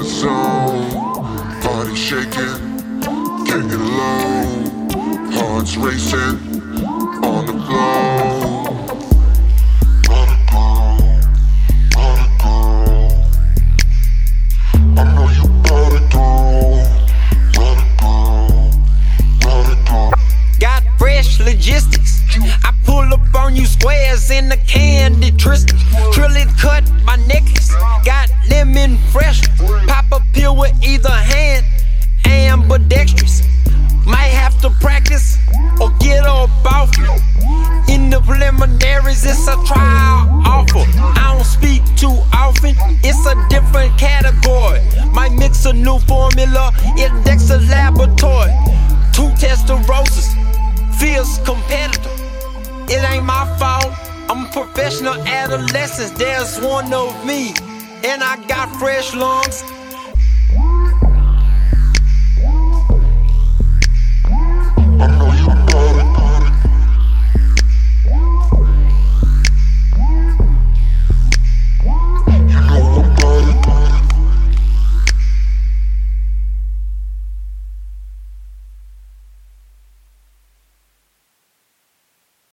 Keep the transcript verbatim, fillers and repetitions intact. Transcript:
zone, body shaking, getting low, hearts racing on the floor. Logistics. I pull up on you squares in the candy tristic. Trilly cut my necklace. Got lemon fresh. Pop a pill with either hand. Ambidextrous. Might have to practice or get up off you. In the preliminaries, it's a trial offer. I don't speak too often. It's a different category. Might mix a new formula. Index a laboratory. Two testosterone. Fierce competitor, it ain't my fault. I'm a professional adolescent, there's one of me, and I got fresh lungs. I know